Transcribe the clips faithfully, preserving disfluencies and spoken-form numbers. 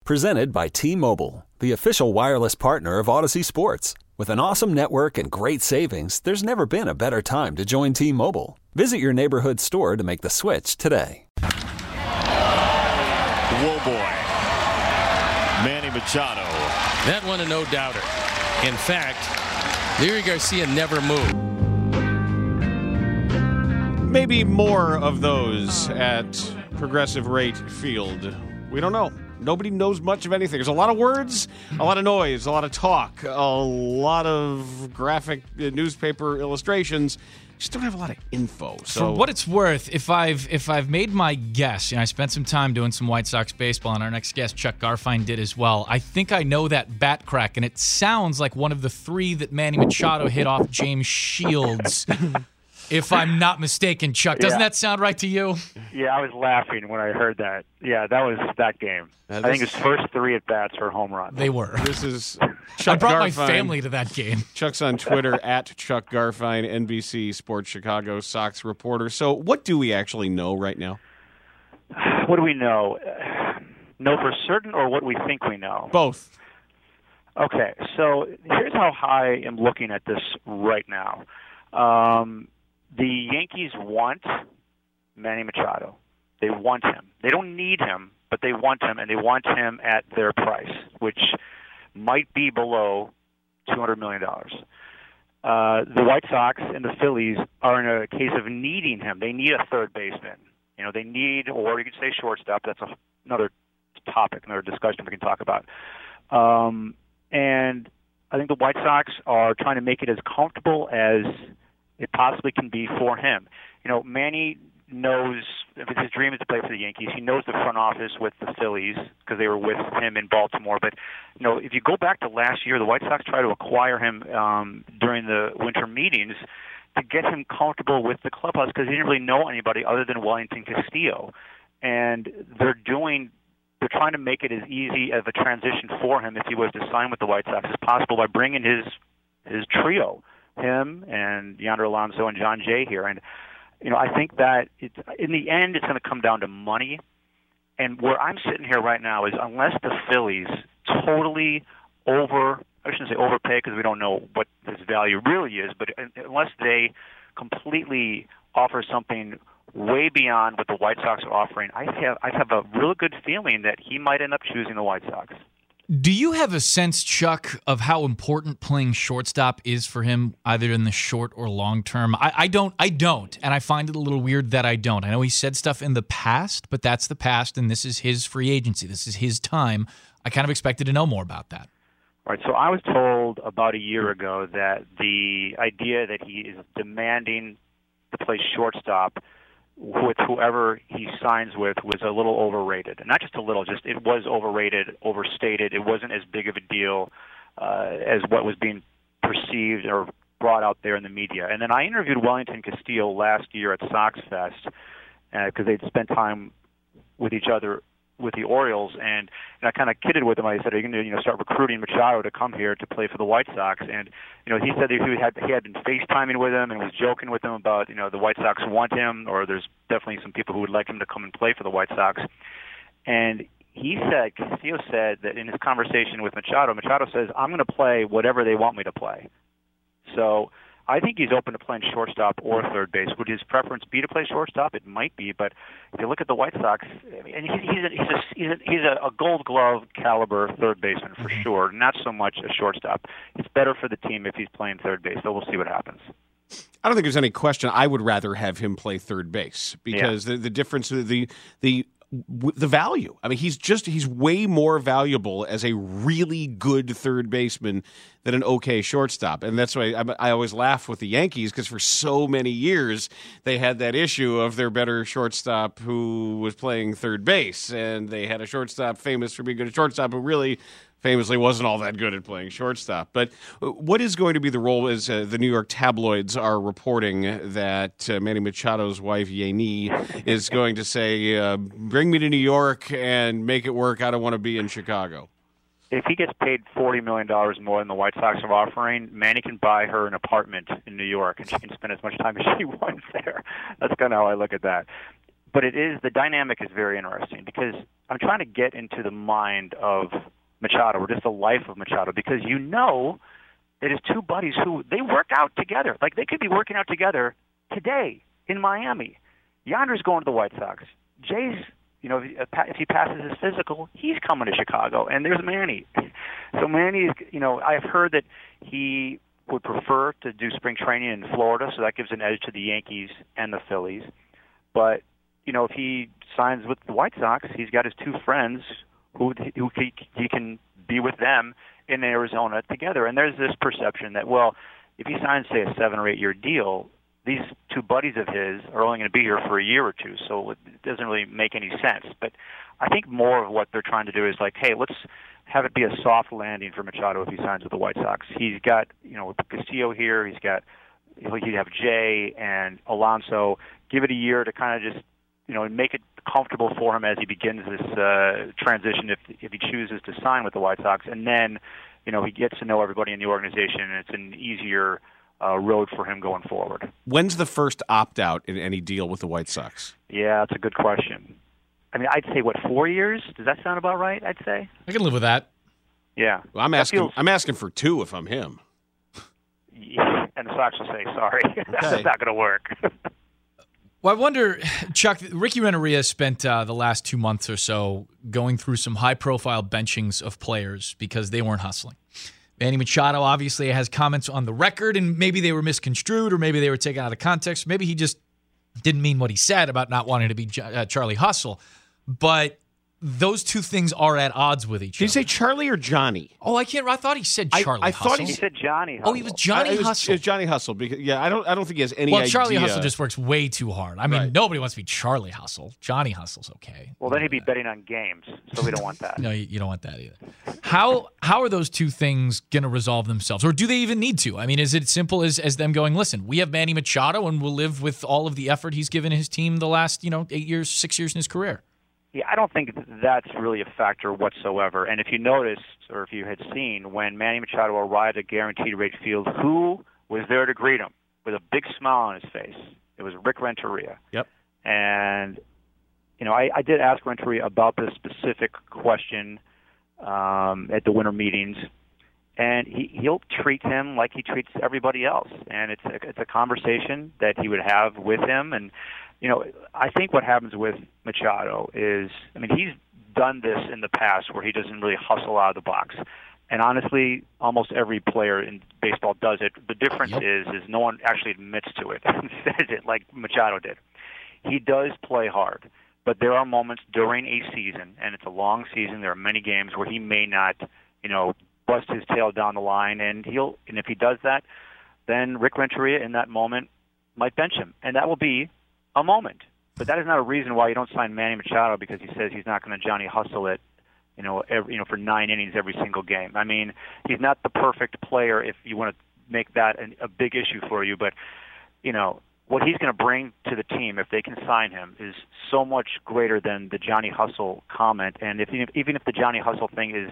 Presented by T-Mobile, the official wireless partner of Odyssey Sports. With an awesome network and great savings, there's never been a better time to join T-Mobile. Visit your neighborhood store to make the switch today. Whoa, boy. Manny Machado. That one a no-doubter. In fact, Leury Garcia never moved. Maybe more of those at Progressive Rate Field. We don't know. Nobody knows much of anything. There's a lot of words, a lot of noise, a lot of talk, a lot of graphic uh, newspaper illustrations. Just don't have a lot of info. So for what it's worth, if I've if I've made my guess, you know, I spent some time doing some White Sox baseball, and our next guest, Chuck Garfien, did as well. I think I know that bat crack, and it sounds like one of the three that Manny Machado hit off James Shields. If I'm not mistaken, Chuck. Doesn't yeah. that sound right to you? Yeah, I was laughing when I heard that. Yeah, that was that game. Uh, I think his first three at-bats were home runs. They were. This is Chuck I brought Garfien. my family to that game. Chuck's on Twitter, at Chuck Garfien, N B C Sports Chicago Sox reporter. So what do we actually know right now? What do we know? Know for certain or what we think we know? Both. Okay, so here's how I am looking at this right now. Um... The Yankees want Manny Machado. They want him. They don't need him, but they want him, and they want him at their price, which might be below two hundred million dollars. Uh, the White Sox and the Phillies are in a case of needing him. They need a third baseman. You know, they need, or you could say shortstop. That's a, another topic, another discussion we can talk about. Um, and I think the White Sox are trying to make it as comfortable as it possibly can be for him. You know, Manny knows, if his dream is to play for the Yankees, he knows the front office with the Phillies because they were with him in Baltimore. But, you know, if you go back to last year, the White Sox tried to acquire him um, during the winter meetings to get him comfortable with the clubhouse because he didn't really know anybody other than Wellington Castillo. And they're doing, they're trying to make it as easy of a transition for him if he was to sign with the White Sox as possible by bringing his his trio. Him and Yonder Alonso and John Jay here. And, you know, I think that it's, in the end it's going to come down to money. And where I'm sitting here right now is unless the Phillies totally over, I shouldn't say overpay because we don't know what his value really is, but unless they completely offer something way beyond what the White Sox are offering, I have, I have a real good feeling that he might end up choosing the White Sox. Do you have a sense, Chuck, of how important playing shortstop is for him, either in the short or long term? I, I don't, I don't, and I find it a little weird that I don't. I know he said stuff in the past, but that's the past, and this is his free agency. This is his time. I kind of expected to know more about that. All right, so I was told about a year ago that the idea that he is demanding to play shortstop with whoever he signs with was a little overrated. And not just a little, just it was overrated, overstated. It wasn't as big of a deal uh, as what was being perceived or brought out there in the media. And then I interviewed Wellington Castillo last year at Sox Fest because uh, they'd spent time with each other with the Orioles, and, and I kind of kidded with him. I said, "Are you going to, you know, start recruiting Machado to come here to play for the White Sox?" And you know, he said that he had he had been FaceTiming with him and was joking with him about, you know, the White Sox want him, or there's definitely some people who would like him to come and play for the White Sox. And he said, Castillo said that in his conversation with Machado, Machado says, "I'm going to play whatever they want me to play." So I think he's open to playing shortstop or third base. Would his preference be to play shortstop? It might be, but if you look at the White Sox, I mean, and he's, he's, a, he's, a, he's, a, he's a, a Gold Glove caliber third baseman for sure, not so much a shortstop. It's better for the team if he's playing third base, so we'll see what happens. I don't think there's any question. I would rather have him play third base because yeah. the, the difference, the the the value. I mean, he's just he's way more valuable as a really good third baseman than an okay shortstop, and that's why I, I always laugh with the Yankees because for so many years they had that issue of their better shortstop who was playing third base, and they had a shortstop famous for being good at shortstop who really famously wasn't all that good at playing shortstop. But what is going to be the role, as uh, the New York tabloids are reporting that uh, Manny Machado's wife, Yanni, is going to say, uh, bring me to New York and make it work. I don't want to be in Chicago. If he gets paid forty million dollars more than the White Sox are offering, Manny can buy her an apartment in New York, and she can spend as much time as she wants there. That's kind of how I look at that. but it is the dynamic is very interesting because I'm trying to get into the mind of Machado or just the life of Machado because you know that his two buddies who they work out together, like they could be working out together today in Miami. Yander's going to the White Sox. Jay's, you know, if he passes his physical, he's coming to Chicago. And there's Manny. So Manny is, you know, I've heard that he would prefer to do spring training in Florida, so that gives an edge to the Yankees and the Phillies. But, you know, if he signs with the White Sox, he's got his two friends who, who he, he can be with them in Arizona together. And there's this perception that, well, if he signs, say, a seven- or eight-year deal, these two buddies of his are only going to be here for a year or two, so it doesn't really make any sense. But I think more of what they're trying to do is like, hey, let's have it be a soft landing for Machado if he signs with the White Sox. He's got, you know, Castillo here. He's got, he'd have Jay and Alonso. Give it a year to kind of just, you know, make it comfortable for him as he begins this uh, transition if if he chooses to sign with the White Sox. And then, you know, he gets to know everybody in the organization, and it's an easier uh, road for him going forward. When's the first opt-out in any deal with the White Sox? Yeah, that's a good question. I mean, I'd say, what, four years? Does that sound about right, I'd say? I can live with that. Yeah. Well, I'm That asking feels- I'm asking for two if I'm him. Yeah, and the Sox will say, sorry, that's Okay. not going to work. Well, I wonder, Chuck, Ricky Renteria spent uh, the last two months or so going through some high-profile benchings of players because they weren't hustling. Manny Machado obviously has comments on the record, and maybe they were misconstrued or maybe they were taken out of context. Maybe he just didn't mean what he said about not wanting to be uh, Charlie Hustle. But those two things are at odds with each Did you other. say Charlie or Johnny? Oh, I can't. I thought he said I- Charlie I thought Hustle. He said Johnny Oh, he was Hustle. Johnny Uh, it was, Hustle. it was Johnny Hustle. Because, yeah, I don't. I don't think he has any well, idea. Charlie Hustle just works way too hard. I mean, Right. nobody wants to be Charlie Hustle. Johnny Hustle's okay. Well, then he'd be betting on games, so we don't want that. No, you, you don't want that either. How how are those two things going to resolve themselves, or do they even need to? I mean, is it simple as as them going, listen, we have Manny Machado, and we'll live with all of the effort he's given his team the last you know eight years, six years in his career? Yeah, I don't think that's really a factor whatsoever. And if you noticed, or if you had seen, when Manny Machado arrived at Guaranteed Rate Field, who was there to greet him with a big smile on his face? It was Rick Renteria. Yep. And, you know, I, I did ask Renteria about this specific question um, at the winter meetings, and he, he'll treat him like he treats everybody else. And it's a, it's a conversation that he would have with him. And, you know, I think what happens with Machado is, I mean, he's done this in the past where he doesn't really hustle out of the box. And honestly, almost every player in baseball does it. The difference Yep. is, is no one actually admits to it and says it like Machado did. He does play hard, but there are moments during a season, and it's a long season, there are many games where he may not, you know, bust his tail down the line, and he'll, and if he does that, then Rick Renteria in that moment might bench him, and that will be a moment. But that is not a reason why you don't sign Manny Machado because he says he's not going to Johnny Hustle it, you know, every, you know, for nine innings every single game. I mean, he's not the perfect player if you want to make that an, a big issue for you. But, you know, what he's going to bring to the team if they can sign him is so much greater than the Johnny Hustle comment. And if even if the Johnny Hustle thing is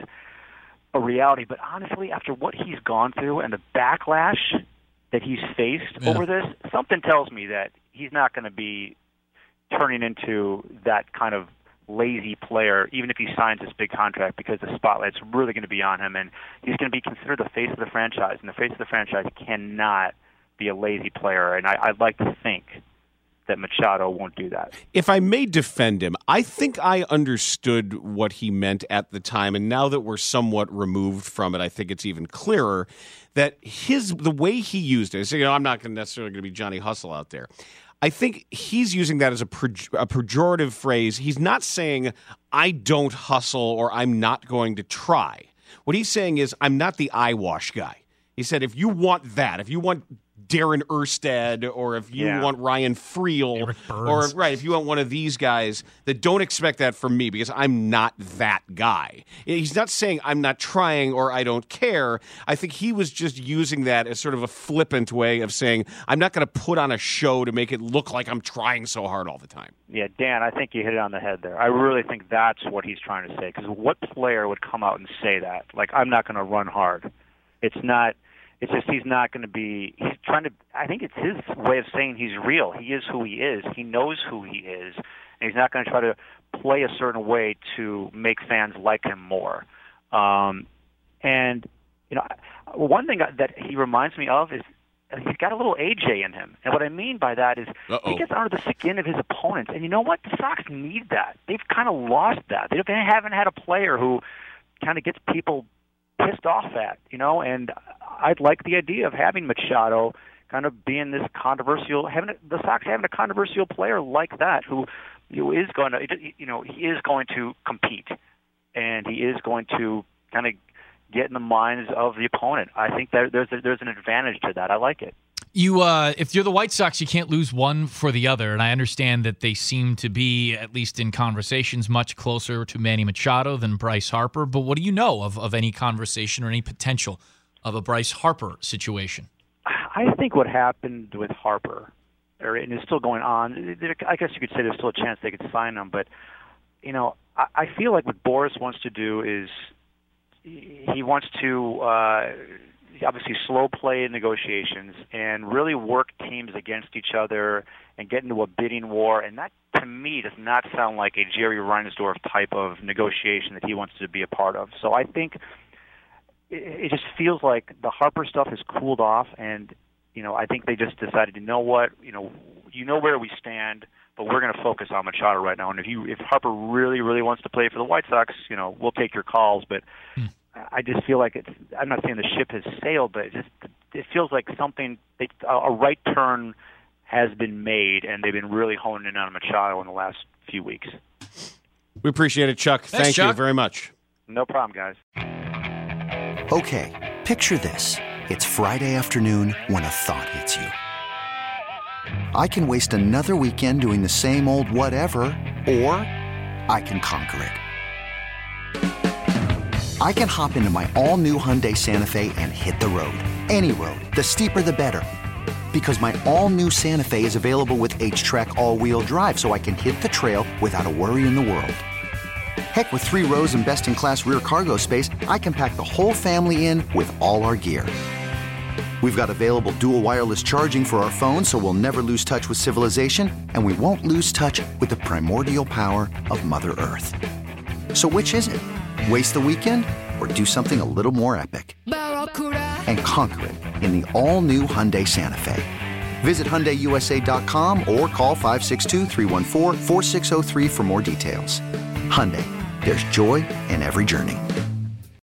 a reality, but honestly, after what he's gone through and the backlash that he's faced Yeah. over this, something tells me that he's not going to be turning into that kind of lazy player, even if he signs this big contract, because the spotlight's really going to be on him, and he's going to be considered the face of the franchise, and the face of the franchise cannot be a lazy player, and I, I'd like to think that Machado won't do that. If I may defend him, I think I understood what he meant at the time, and now that we're somewhat removed from it, I think it's even clearer that his the way he used it. So, you know, I'm not necessarily going to be Johnny Hustle out there. I think he's using that as a, pej- a pejorative phrase. He's not saying, I don't hustle or I'm not going to try. What he's saying is, I'm not the eyewash guy. He said, if you want that, if you want Darren Erstad, or if you Yeah. want Ryan Friel, Eric Burns. or right, if you want one of these guys, that don't expect that from me because I'm not that guy. He's not saying I'm not trying or I don't care. I think he was just using that as sort of a flippant way of saying I'm not going to put on a show to make it look like I'm trying so hard all the time. Yeah, Dan, I think you hit it on the head there. I really think that's what he's trying to say, because what player would come out and say that? Like, I'm not going to run hard. It's not... It's just he's not going to be – he's trying to – I think it's his way of saying he's real. He is who he is. He knows who he is. and he's not going to try to play a certain way to make fans like him more. Um, and you know, one thing that he reminds me of is he's got a little A J in him. And what I mean by that is Uh-oh. he gets under the skin of his opponents. And you know what? The Sox need that. They've kind of lost that. They haven't had a player who kind of gets people pissed off at, you know, and I'd like the idea of having Machado kind of being this controversial, having the Sox having a controversial player like that who, who is going to, you know, he is going to compete, and he is going to kind of get in the minds of the opponent. I think that there's a, there's an advantage to that. I like it. You, uh, if you're the White Sox, you can't lose one for the other, and I understand that they seem to be, at least in conversations, much closer to Manny Machado than Bryce Harper. But what do you know of, of any conversation or any potential of a Bryce Harper situation? I think what happened with Harper, or and is still going on. I guess you could say there's still a chance they could sign him, but you know, I, I feel like what Boras wants to do is he wants to uh, obviously slow play negotiations and really work teams against each other and get into a bidding war. And that, to me, does not sound like a Jerry Reinsdorf type of negotiation that he wants to be a part of. So I think it, it just feels like the Harper stuff has cooled off, and you know, I think they just decided, you know what, you know, you know where we stand, but we're going to focus on Machado right now. And if you, if Harper really, really wants to play for the White Sox, you know, we'll take your calls. But hmm. I just feel like it's. I'm not saying the ship has sailed, but it just it feels like something. They, a right turn has been made, and they've been really honing in on Machado in the last few weeks. We appreciate it, Chuck. Thanks, Thank Chuck. you very much. No problem, guys. Okay, picture this: it's Friday afternoon when a thought hits you. I can waste another weekend doing the same old whatever, or I can conquer it. I can hop into my all-new Hyundai Santa Fe and hit the road. Any road. The steeper, the better. Because my all-new Santa Fe is available with H-Track all-wheel drive, so I can hit the trail without a worry in the world. Heck, with three rows and best-in-class rear cargo space, I can pack the whole family in with all our gear. We've got available dual wireless charging for our phones, so we'll never lose touch with civilization, and we won't lose touch with the primordial power of Mother Earth. So which is it? Waste the weekend or do something a little more epic? And conquer it in the all-new Hyundai Santa Fe. Visit Hyundai U S A dot com or call five six two, three one four, four six zero three for more details. Hyundai, there's joy in every journey.